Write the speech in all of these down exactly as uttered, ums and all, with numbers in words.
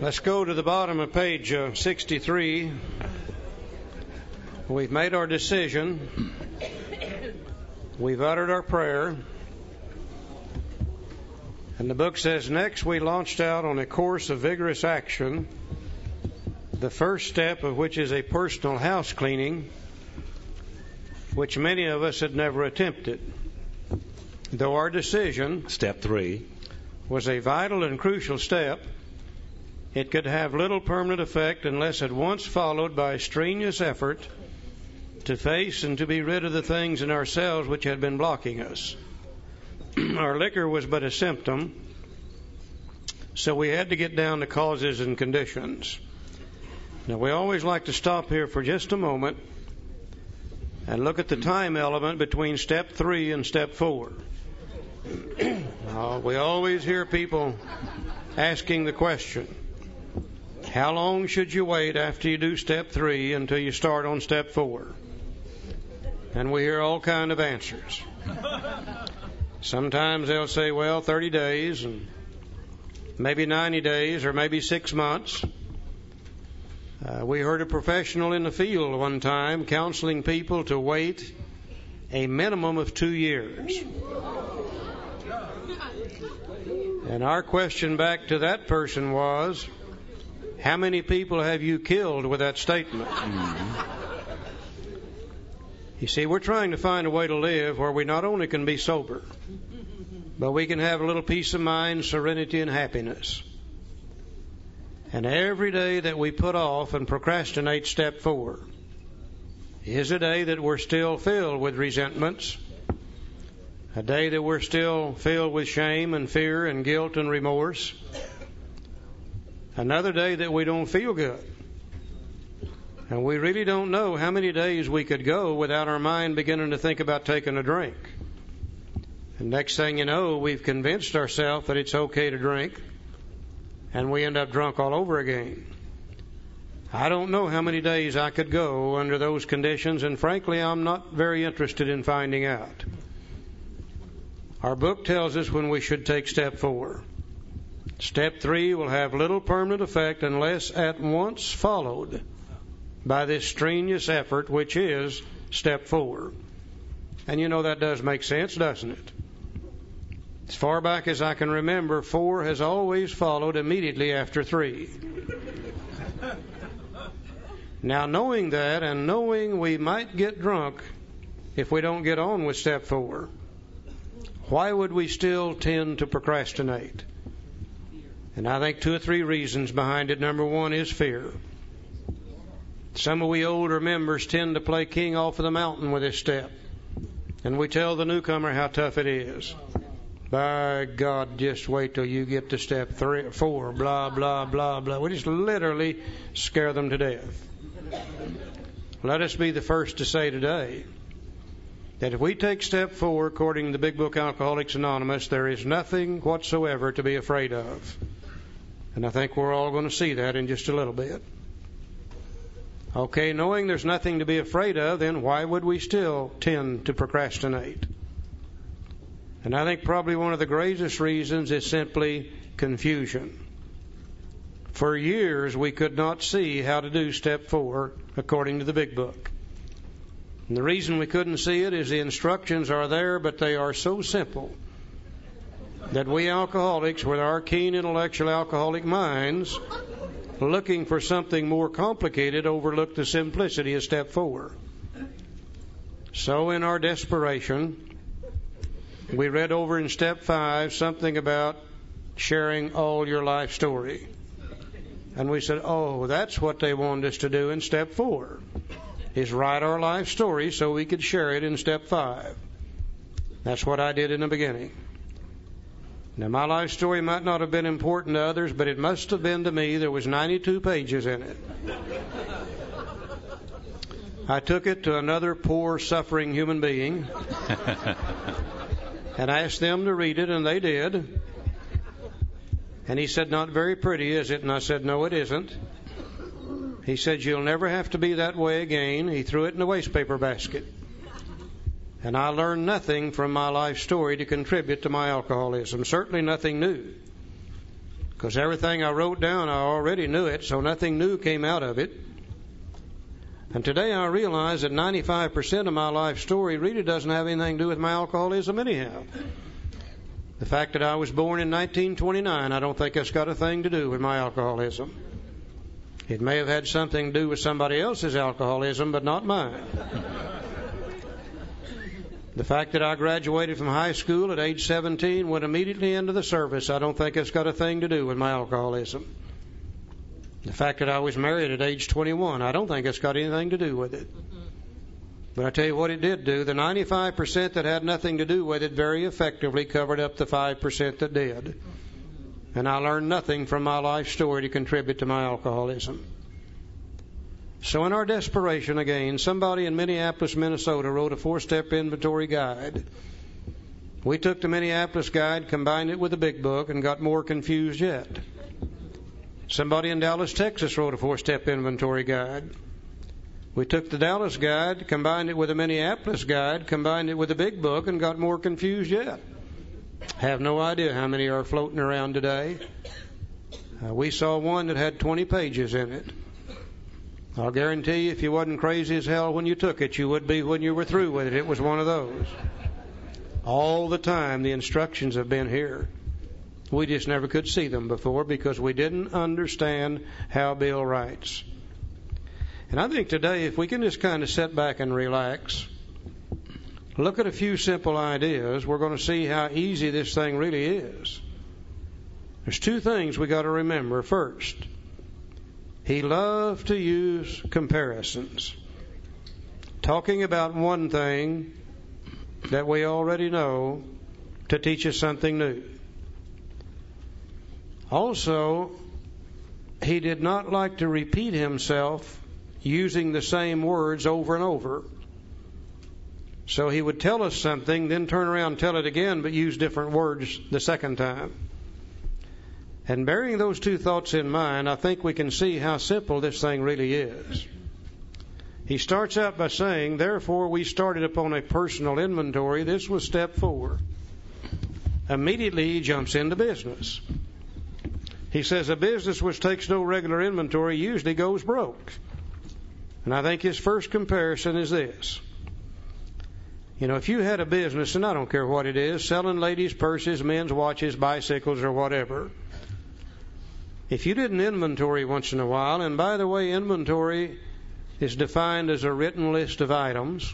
Let's go to the bottom of page uh, sixty-three. We've made our decision. We've uttered our prayer. And the book says, next we launched out on a course of vigorous action, the first step of which is a personal house cleaning, which many of us had never attempted. Though our decision, step three, was a vital and crucial step, it could have little permanent effect unless at once followed by strenuous effort to face and to be rid of the things in ourselves which had been blocking us. Our liquor was but a symptom, so we had to get down to causes and conditions. Now, we always like to stop here for just a moment and look at the time element between step three and step four. uh, we always hear people asking the question, how long should you wait after you do step three until you start on step four? And we hear all kind of answers. Sometimes they'll say, well, thirty days, and maybe ninety days, or maybe six months. Uh, we heard a professional in the field one time counseling people to wait a minimum of two years. And our question back to that person was, how many people have you killed with that statement? Mm-hmm. You see, we're trying to find a way to live where we not only can be sober, but we can have a little peace of mind, serenity, and happiness. And every day that we put off and procrastinate step four is a day that we're still filled with resentments, a day that we're still filled with shame and fear and guilt and remorse, another day that we don't feel good. And we really don't know how many days we could go without our mind beginning to think about taking a drink. And next thing you know, we've convinced ourselves that it's okay to drink, and we end up drunk all over again. I don't know how many days I could go under those conditions, and frankly, I'm not very interested in finding out. Our book tells us when we should take step four. Step three will have little permanent effect unless at once followed by this strenuous effort, which is step four. And you know that does make sense, doesn't it? As far back as I can remember, four has always followed immediately after three. Now, knowing that and knowing we might get drunk if we don't get on with step four, why would we still tend to procrastinate? And I think two or three reasons behind it. Number one is fear. Some of we older members tend to play king off of the mountain with this step. And we tell the newcomer how tough it is. By God, just wait till you get to step three or four, blah, blah, blah, blah. We just literally scare them to death. Let us be the first to say today that if we take step four, according to the Big Book Alcoholics Anonymous, there is nothing whatsoever to be afraid of. And I think we're all going to see that in just a little bit. Okay, knowing there's nothing to be afraid of, then why would we still tend to procrastinate? And I think probably one of the greatest reasons is simply confusion. For years, we could not see how to do step four according to the Big Book. And the reason we couldn't see it is the instructions are there, but they are so simple that we alcoholics, with our keen intellectual alcoholic minds, looking for something more complicated, overlook the simplicity of step four. So in our desperation, we read over in step five something about sharing all your life story. And we said, oh, that's what they wanted us to do in step four, is write our life story so we could share it in step five. That's what I did in the beginning. Now, my life story might not have been important to others, but it must have been to me. There was ninety-two pages in it. I took it to another poor, suffering human being and asked them to read it, and they did. And he said, not very pretty, is it? And I said, no, it isn't. He said, you'll never have to be that way again. He threw it in the waste paper basket. And I learned nothing from my life story to contribute to my alcoholism. Certainly nothing new. because everything I wrote down, I already knew it, so nothing new came out of it. And today I realize that ninety-five percent of my life story really doesn't have anything to do with my alcoholism anyhow. The fact that I was born in nineteen twenty-nine, I don't think it's got a thing to do with my alcoholism. It may have had something to do with somebody else's alcoholism, but not mine. The fact that I graduated from high school at age seventeen, went immediately into the service, I don't think it's got a thing to do with my alcoholism. The fact that I was married at age twenty-one, I don't think it's got anything to do with it. But I tell you what it did do. The ninety-five percent that had nothing to do with it very effectively covered up the five percent that did. And I learned nothing from my life story to contribute to my alcoholism. So in our desperation again, somebody in Minneapolis, Minnesota wrote a four-step inventory guide. We took the Minneapolis guide, combined it with the big book, and got more confused yet. Somebody in Dallas, Texas wrote a four-step inventory guide. We took the Dallas guide, combined it with the Minneapolis guide, combined it with the big book, and got more confused yet. Have no idea how many are floating around today. Uh, we saw one that had twenty pages in it. I'll guarantee you if you wasn't crazy as hell when you took it, you would be when you were through with it. It was one of those. All the time the instructions have been here. We just never could see them before because we didn't understand how Bill writes. And I think today if we can just kind of sit back and relax, look at a few simple ideas, we're going to see how easy this thing really is. There's two things we got to remember. First, he loved to use comparisons. Talking about one thing that we already know to teach us something new. Also, he did not like to repeat himself using the same words over and over. So he would tell us something, then turn around and tell it again, but use different words the second time. And bearing those two thoughts in mind, I think we can see how simple this thing really is. He starts out by saying, therefore we started upon a personal inventory. This was step four. Immediately he jumps into business. He says a business which takes no regular inventory usually goes broke. And I think his first comparison is this. You know, if you had a business, and I don't care what it is, selling ladies' purses, men's watches, bicycles, or whatever, if you did an inventory once in a while, and by the way, inventory is defined as a written list of items.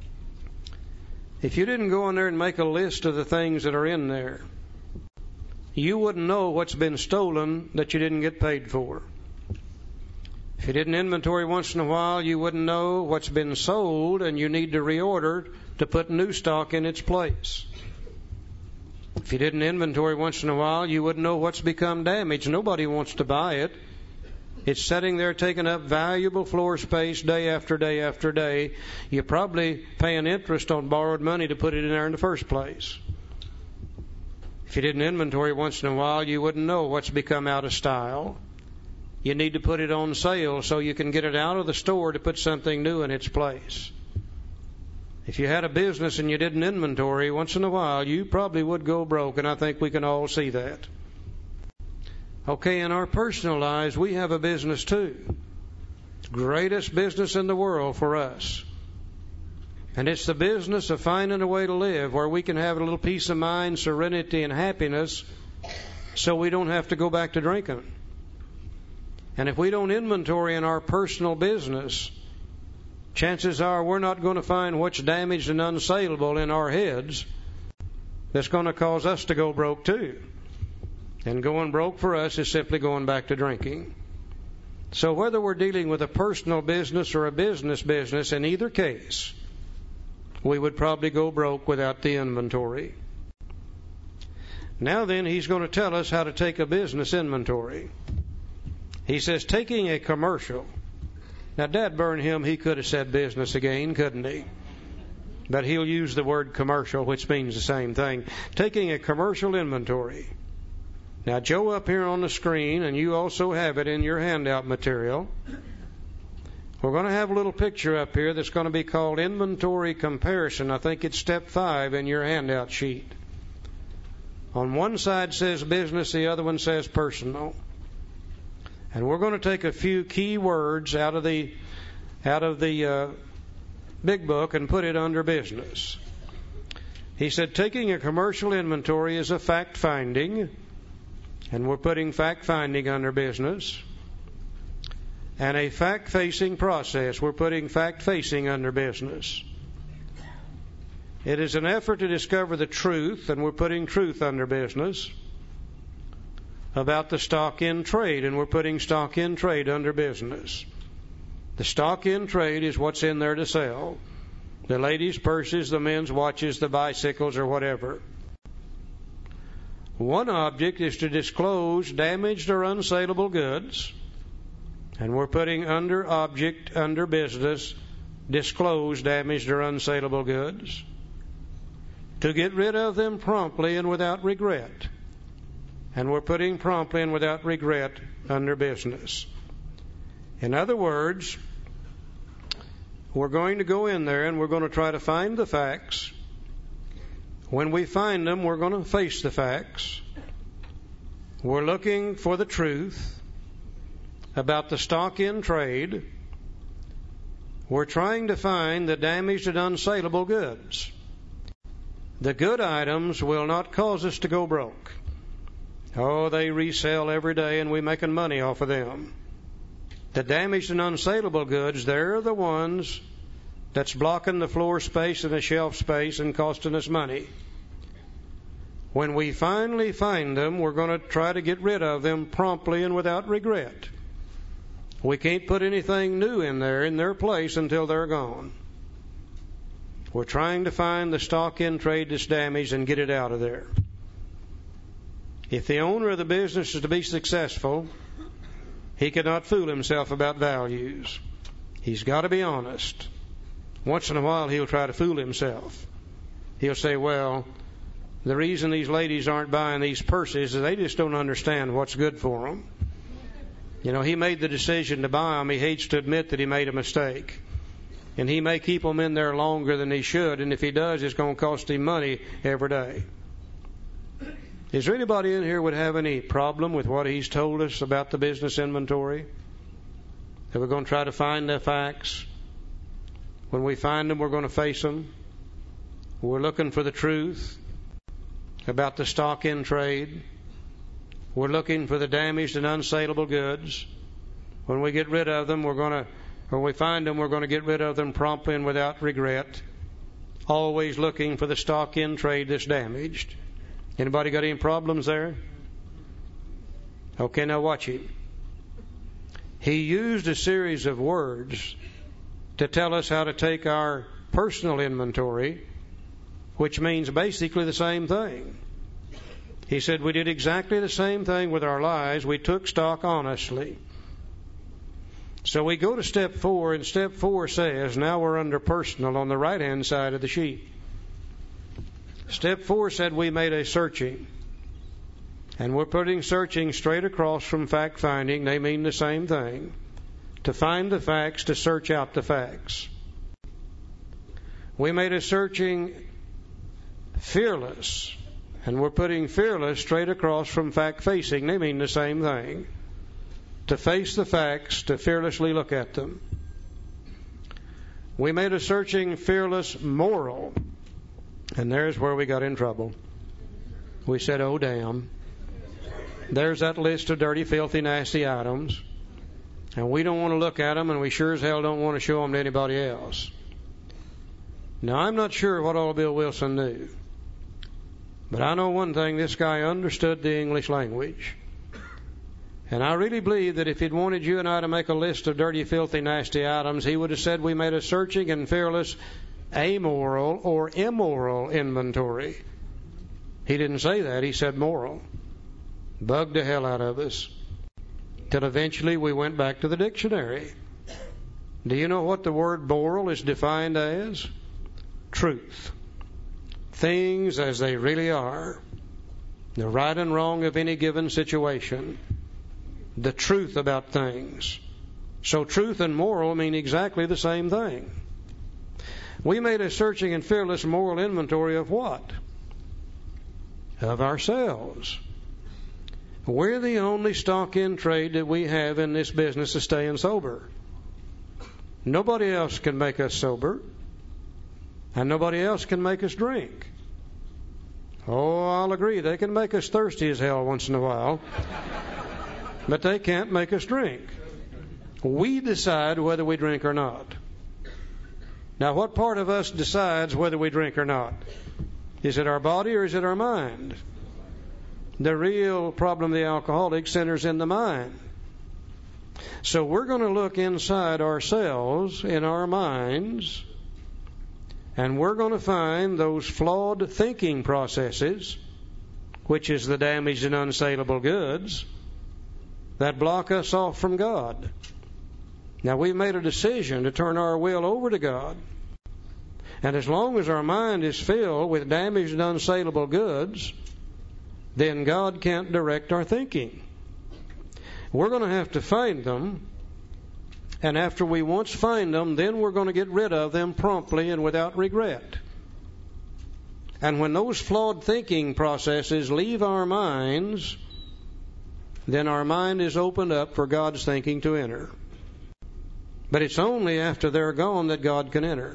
If you didn't go in there and make a list of the things that are in there, you wouldn't know what's been stolen that you didn't get paid for. If you did an inventory once in a while, you wouldn't know what's been sold and you need to reorder to put new stock in its place. If you did an inventory once in a while, you wouldn't know what's become damaged. Nobody wants to buy it. It's sitting there taking up valuable floor space day after day after day. You're probably paying interest on borrowed money to put it in there in the first place. If you did an inventory once in a while, you wouldn't know what's become out of style. You need to put it on sale so you can get it out of the store to put something new in its place. If you had a business and you did an inventory once in a while, you probably would go broke, and I think we can all see that. Okay, in our personal lives, we have a business too. Greatest business in the world for us. And it's the business of finding a way to live where we can have a little peace of mind, serenity, and happiness so we don't have to go back to drinking. And if we don't inventory in our personal business, chances are we're not going to find what's damaged and unsaleable in our heads that's going to cause us to go broke too. And going broke for us is simply going back to drinking. So whether we're dealing with a personal business or a business business, in either case, we would probably go broke without the inventory. Now then, he's going to tell us how to take a business inventory. He says, taking a commercial. Now, dad burn him, he could have said business again, couldn't he? But he'll use the word commercial, which means the same thing. Taking a commercial inventory. Now, Joe up here on the screen, and you also have it in your handout material. We're going to have a little picture up here that's going to be called inventory comparison. I think it's step five in your handout sheet. On one side says business, the other one says personal. And we're going to take a few key words out of the out of the uh, big book and put it under business. He said taking a commercial inventory is a fact finding, and we're putting fact finding under business. And a fact facing process, we're putting fact facing under business. It is an effort to discover the truth, and we're putting truth under business, about the stock in trade, and we're putting stock in trade under business. The stock in trade is what's in there to sell. The ladies' purses, the men's watches, the bicycles, or whatever. One object is to disclose damaged or unsaleable goods, and we're putting under object, under business, disclose damaged or unsaleable goods, to get rid of them promptly and without regret. And we're putting promptly and without regret under business. In other words, we're going to go in there and we're going to try to find the facts. When we find them, we're going to face the facts. We're looking for the truth about the stock in trade. We're trying to find the damaged and unsaleable goods. The good items will not cause us to go broke. Oh, they resell every day and we're making money off of them. The damaged and unsaleable goods, they're the ones that's blocking the floor space and the shelf space and costing us money. When we finally find them, we're going to try to get rid of them promptly and without regret. We can't put anything new in there in their place until they're gone. We're trying to find the stock in trade that's damaged and get it out of there. If the owner of the business is to be successful, he cannot fool himself about values. He's got to be honest. Once in a while he'll try to fool himself. He'll say, well, the reason these ladies aren't buying these purses is they just don't understand what's good for them. You know, he made the decision to buy them. He hates to admit that he made a mistake. And he may keep them in there longer than he should, and if he does, it's going to cost him money every day. Is there anybody in here would have any problem with what he's told us about the business inventory? That we're going to try to find the facts. When we find them, we're going to face them. We're looking for the truth about the stock in trade. We're looking for the damaged and unsaleable goods. When we get rid of them, we're going to, when we find them, we're going to get rid of them promptly and without regret. Always looking for the stock in trade that's damaged. Anybody got any problems there? Okay, now watch him. He used a series of words to tell us how to take our personal inventory, which means basically the same thing. He said we did exactly the same thing with our lives. We took stock honestly. So we go to step four, and step four says, now we're under personal on the right-hand side of the sheet. Step four said we made a searching. And we're putting searching straight across from fact-finding. They mean the same thing. To find the facts, to search out the facts. We made a searching fearless. And we're putting fearless straight across from fact-facing. They mean the same thing. To face the facts, to fearlessly look at them. We made a searching fearless moral. And there's where we got in trouble. We said, oh, damn. There's that list of dirty, filthy, nasty items. And we don't want to look at them, and we sure as hell don't want to show them to anybody else. Now, I'm not sure what all Bill Wilson knew. But I know one thing, this guy understood the English language. And I really believe that if he'd wanted you and I to make a list of dirty, filthy, nasty items, he would have said we made a searching and fearless amoral or immoral inventory. He didn't say that. He said moral. Bugged the hell out of us. Till eventually we went back to the dictionary. Do you know what the word moral is defined as? Truth. Things as they really are. The right and wrong of any given situation. The truth about things. So truth and moral mean exactly the same thing. We made a searching and fearless moral inventory of what? of ourselves. We're the only stock in trade that we have in this business of staying sober. Nobody else can make us sober, and nobody else can make us drink. Oh, I'll agree, they can make us thirsty as hell once in a while, but they can't make us drink. We decide whether we drink or not. Now, what part of us decides whether we drink or not? Is it our body or is it our mind? The real problem of the alcoholic centers in the mind. So we're going to look inside ourselves, in our minds, and we're going to find those flawed thinking processes, which is the damaged and unsaleable goods, that block us off from God. Now, we've made a decision to turn our will over to God. And as long as our mind is filled with damaged and unsaleable goods, then God can't direct our thinking. We're going to have to find them, and after we once find them, then we're going to get rid of them promptly and without regret. And when those flawed thinking processes leave our minds, then our mind is opened up for God's thinking to enter. But it's only after they're gone that God can enter.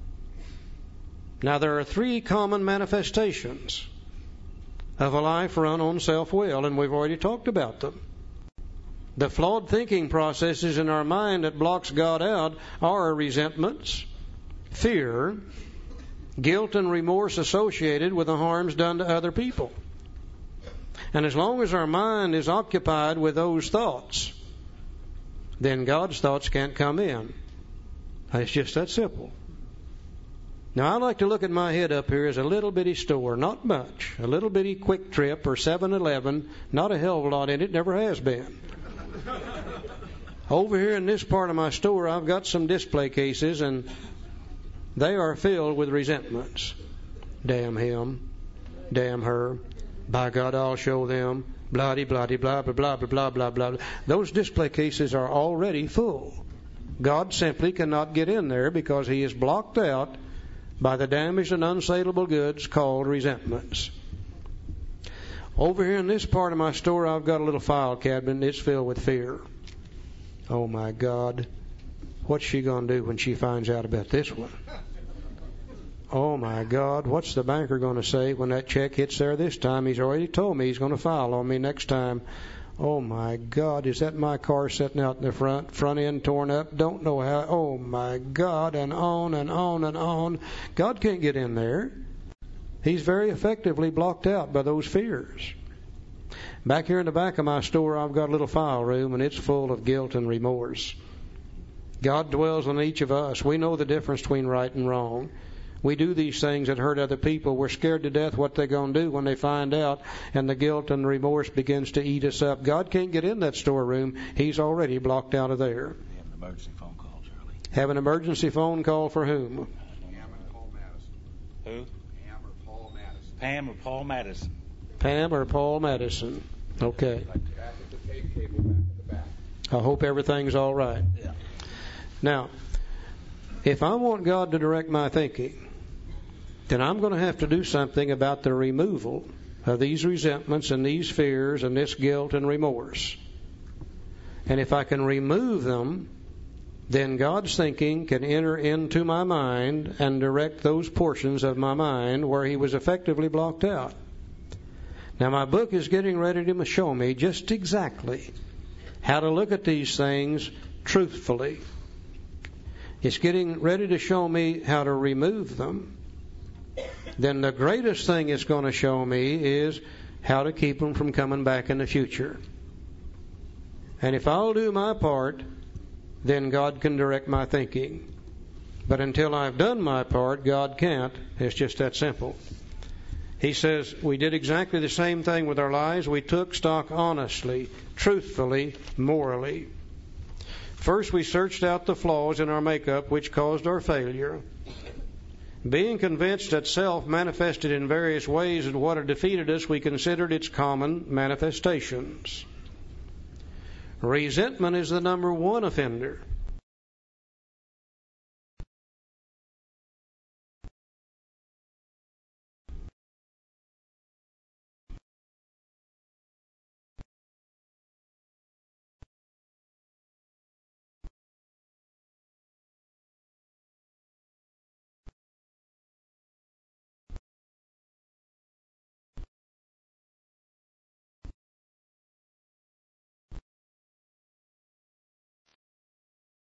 Now, there are three common manifestations of a life run on self-will, and we've already talked about them. The flawed thinking processes in our mind that blocks God out are resentments, fear, guilt and remorse associated with the harms done to other people. And as long as our mind is occupied with those thoughts, then God's thoughts can't come in. It's just that simple. Now, I like to look at my head up here as a little bitty store, not much, a little bitty Quick Trip or seven eleven, not a hell of a lot in it, never has been. Over here in this part of my store, I've got some display cases, and they are filled with resentments. Damn him, damn her, by God, I'll show them, blah-de, blah-de, blah, blah, blah, blah, blah, blah, blah. Those display cases are already full. God simply cannot get in there because He is blocked out by the damaged and unsaleable goods called resentments. Over here in this part of my store, I've got a little file cabinet. It's filled with fear. Oh, my God. What's she going to do when she finds out about this one? Oh, my God. What's the banker going to say when that check hits there this time? He's already told me he's going to file on me next time. Oh, my God. Is that my car sitting out in the front, front end torn up? Don't know how. Oh, my God. And on and on and on. God can't get in there. He's very effectively blocked out by those fears. Back here in the back of my store, I've got a little file room, and it's full of guilt and remorse. God dwells in each of us. We know the difference between right and wrong. We do these things that hurt other people. We're scared to death what they're going to do when they find out, and the guilt and remorse begins to eat us up. God can't get in that storeroom. He's already blocked out of there. We have an emergency phone call, Charlie. Have an emergency phone call for whom? Pam and Paul Madison. Who? Pam or Paul Madison. Pam or Paul Madison. Pam or Paul Madison. Okay. I hope everything's all right. Yeah. Now, if I want God to direct my thinking, then I'm going to have to do something about the removal of these resentments and these fears and this guilt and remorse. And if I can remove them, then God's thinking can enter into my mind and direct those portions of my mind where He was effectively blocked out. Now, my book is getting ready to show me just exactly how to look at these things truthfully. It's getting ready to show me how to remove them. Then the greatest thing it's going to show me is how to keep them from coming back in the future. And if I'll do my part, then God can direct my thinking. But until I've done my part, God can't. It's just that simple. He says we did exactly the same thing with our lives. We took stock honestly, truthfully, morally. First, we searched out the flaws in our makeup which caused our failure. Being convinced that self manifested in various ways and what had defeated us, we considered its common manifestations. Resentment is the number one offender.